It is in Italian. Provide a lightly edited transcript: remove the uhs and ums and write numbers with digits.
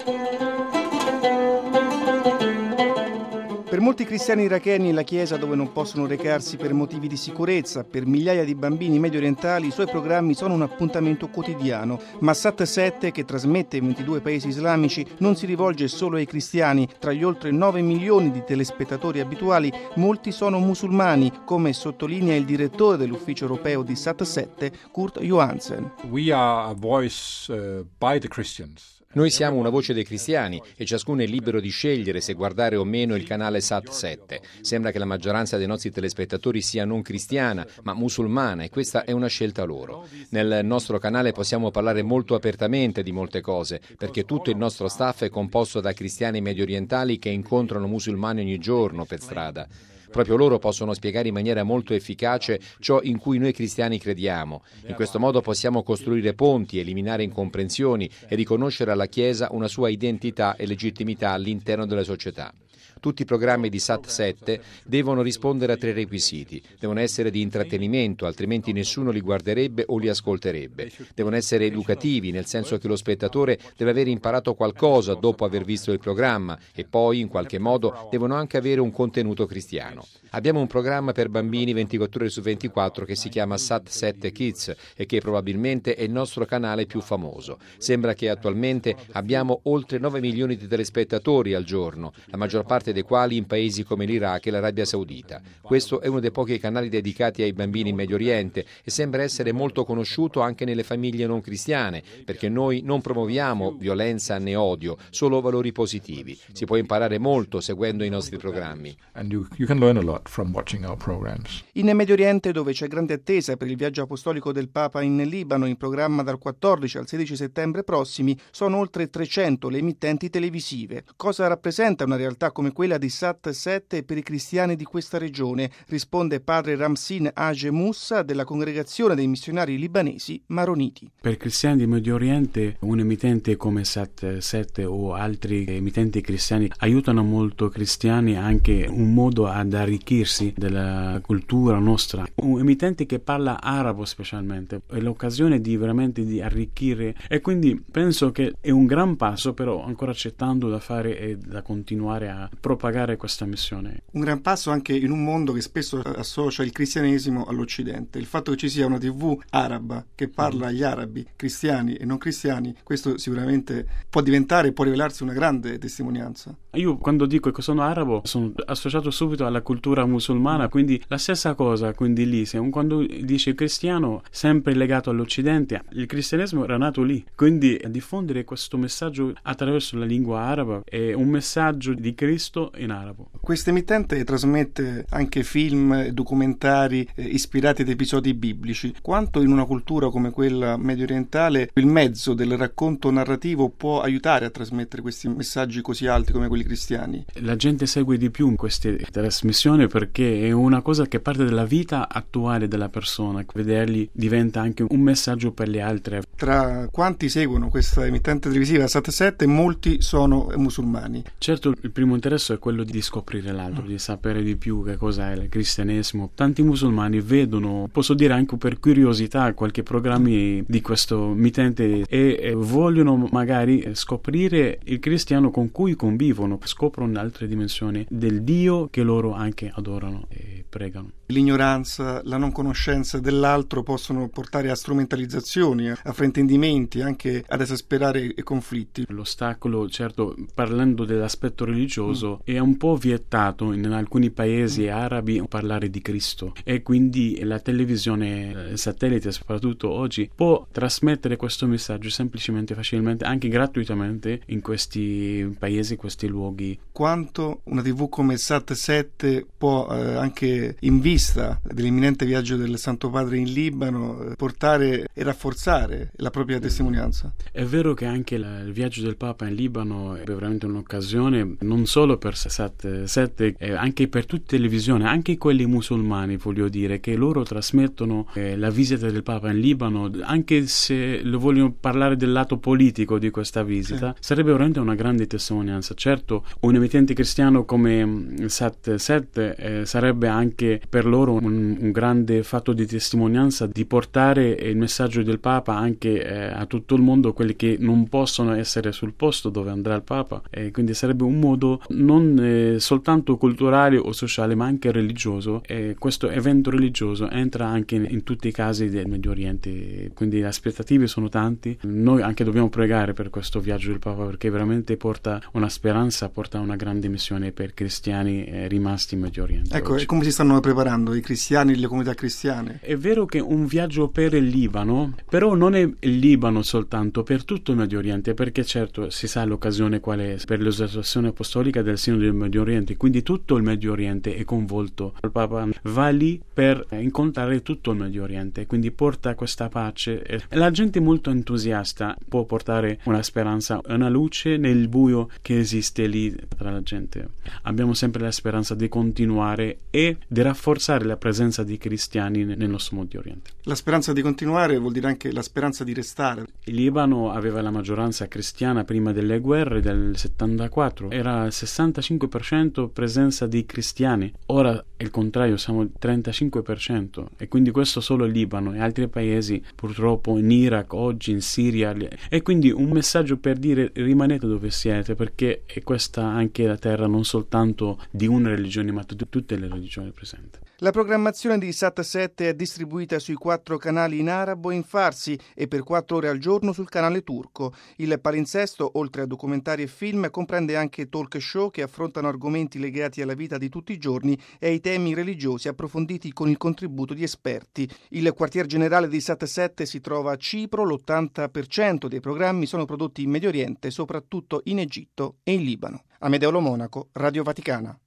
Per molti cristiani iracheni la chiesa dove non possono recarsi per motivi di sicurezza, per migliaia di bambini medio orientali i suoi programmi sono un appuntamento quotidiano, ma Sat 7, che trasmette in 22 paesi islamici, non si rivolge solo ai cristiani. Tra gli oltre 9 milioni di telespettatori abituali, molti sono musulmani, come sottolinea il direttore dell'ufficio europeo di Sat 7, Kurt Johansen. We are a voice by the Christians. Noi siamo una voce dei cristiani e ciascuno è libero di scegliere se guardare o meno il canale Sat 7. Sembra che la maggioranza dei nostri telespettatori sia non cristiana, ma musulmana, e questa è una scelta loro. Nel nostro canale possiamo parlare molto apertamente di molte cose, perché tutto il nostro staff è composto da cristiani medio orientali che incontrano musulmani ogni giorno per strada. Proprio loro possono spiegare in maniera molto efficace ciò in cui noi cristiani crediamo. In questo modo possiamo costruire ponti, eliminare incomprensioni e riconoscere alla Chiesa una sua identità e legittimità all'interno della società. Tutti i programmi di Sat 7 devono rispondere a 3 requisiti. Devono essere di intrattenimento, altrimenti nessuno li guarderebbe o li ascolterebbe. Devono essere educativi, nel senso che lo spettatore deve aver imparato qualcosa dopo aver visto il programma, e poi, in qualche modo, devono anche avere un contenuto cristiano. Abbiamo un programma per bambini 24 ore su 24 che si chiama Sat 7 Kids e che probabilmente è il nostro canale più famoso. Sembra che attualmente abbiamo oltre 9 milioni di telespettatori al giorno, la maggior parte dei quali in paesi come l'Iraq e l'Arabia Saudita. Questo è uno dei pochi canali dedicati ai bambini in Medio Oriente e sembra essere molto conosciuto anche nelle famiglie non cristiane, perché noi non promuoviamo violenza né odio, solo valori positivi. Si può imparare molto seguendo i nostri programmi. And you can learn a lot from watching our programs. In Medio Oriente, dove c'è grande attesa per il viaggio apostolico del Papa in Libano, in programma dal 14 al 16 settembre prossimi, sono oltre 300 le emittenti televisive. Cosa rappresenta una realtà come quella di Sat 7 per i cristiani di questa regione? Risponde padre Ramsin Hage Moussa della Congregazione dei Missionari Libanesi Maroniti. Per i cristiani di Medio Oriente, un emittente come Sat 7 o altri emittenti cristiani aiutano molto cristiani, anche un modo ad arricchirsi della cultura nostra. Un emittente che parla arabo specialmente è l'occasione di veramente di arricchire, e quindi penso che è un gran passo, però ancora c'è tanto da fare e da continuare a propagare questa missione. Un gran passo anche in un mondo che spesso associa il cristianesimo all'Occidente. Il fatto che ci sia una TV araba che parla agli arabi, cristiani e non cristiani, questo sicuramente può rivelarsi una grande testimonianza. Io quando dico che sono arabo sono associato subito alla cultura musulmana, quindi la stessa cosa, quindi lì quando dice cristiano sempre legato all'Occidente, il cristianesimo era nato lì, quindi diffondere questo messaggio attraverso la lingua araba è un messaggio di Cristo in arabo. Questa emittente trasmette anche film e documentari ispirati ad episodi biblici. Quanto in una cultura come quella medio orientale il mezzo del racconto narrativo può aiutare a trasmettere questi messaggi così alti come quelli cristiani? La gente segue di più queste trasmissioni perché è una cosa che parte dalla vita attuale della persona. Vederli diventa anche un messaggio per le altre. Tra quanti seguono questa emittente televisiva Sat 7, molti sono musulmani. Certo, il primo interesse è quello di scoprire l'altro, di sapere di più che cosa è il cristianesimo. Tanti musulmani vedono, posso dire anche per curiosità, qualche programmi di questo emittente e vogliono magari scoprire il cristiano con cui convivono, scoprono altre dimensioni del Dio che loro anche adorano e pregano. L'ignoranza, la non conoscenza dell'altro possono portare a strumentalizzazioni, a fraintendimenti, anche ad esasperare i conflitti. L'ostacolo, certo, parlando dell'aspetto religioso, è un po' vietato in alcuni paesi arabi parlare di Cristo, e quindi la televisione, il satellite soprattutto oggi, può trasmettere questo messaggio semplicemente, facilmente, anche gratuitamente in questi paesi, questi luoghi. Quanto una TV come Sat 7 può anche in vista dell'imminente viaggio del Santo Padre in Libano portare e rafforzare la propria testimonianza? È vero che anche il viaggio del Papa in Libano è veramente un'occasione non solo solo per Sat7, anche per tutte le televisioni, anche quelli musulmani, voglio dire, che loro trasmettono la visita del Papa in Libano, anche se lo vogliono parlare del lato politico di questa visita, sarebbe veramente una grande testimonianza. Certo, un emittente cristiano come Sat7 sarebbe anche per loro un grande fatto di testimonianza, di portare il messaggio del Papa anche a tutto il mondo, quelli che non possono essere sul posto dove andrà il Papa, quindi sarebbe un modo non soltanto culturale o sociale ma anche religioso, e questo evento religioso entra anche in tutti i casi del Medio Oriente, quindi le aspettative sono tanti. Noi anche dobbiamo pregare per questo viaggio del Papa, perché veramente porta una speranza, porta una grande missione per cristiani rimasti in Medio Oriente. Ecco, oggi. e come si stanno preparando i cristiani, le comunità cristiane? È vero che un viaggio per il Libano, però non è il Libano soltanto, per tutto il Medio Oriente, perché certo si sa l'occasione qual è per l'esortazione apostolica del Sinodo del Medio Oriente, quindi tutto il Medio Oriente è coinvolto. Il Papa va lì per incontrare tutto il Medio Oriente, quindi porta questa pace. La gente molto entusiasta può portare una speranza, una luce nel buio che esiste lì tra la gente. Abbiamo sempre la speranza di continuare e di rafforzare la presenza di cristiani nel nostro Medio Oriente. La speranza di continuare vuol dire anche la speranza di restare. Il Libano aveva la maggioranza cristiana prima delle guerre del 74, era il 65% presenza di cristiani, ora è il contrario, siamo il 35%, e quindi questo solo il Libano e altri paesi, purtroppo in Iraq, oggi in Siria, e quindi un messaggio per dire rimanete dove siete, perché è questa anche la terra non soltanto di una religione ma di tutte le religioni presenti. La programmazione di Sat7 è distribuita sui 4 canali in arabo e in farsi e per 4 ore al giorno sul canale turco. Il palinsesto, oltre a documentari e film, comprende anche talk show che affrontano argomenti legati alla vita di tutti i giorni e ai temi religiosi approfonditi con il contributo di esperti. Il quartier generale di Sat7 si trova a Cipro, l'80% dei programmi sono prodotti in Medio Oriente, soprattutto in Egitto e in Libano. Amedeo Lo Monaco, Radio Vaticana.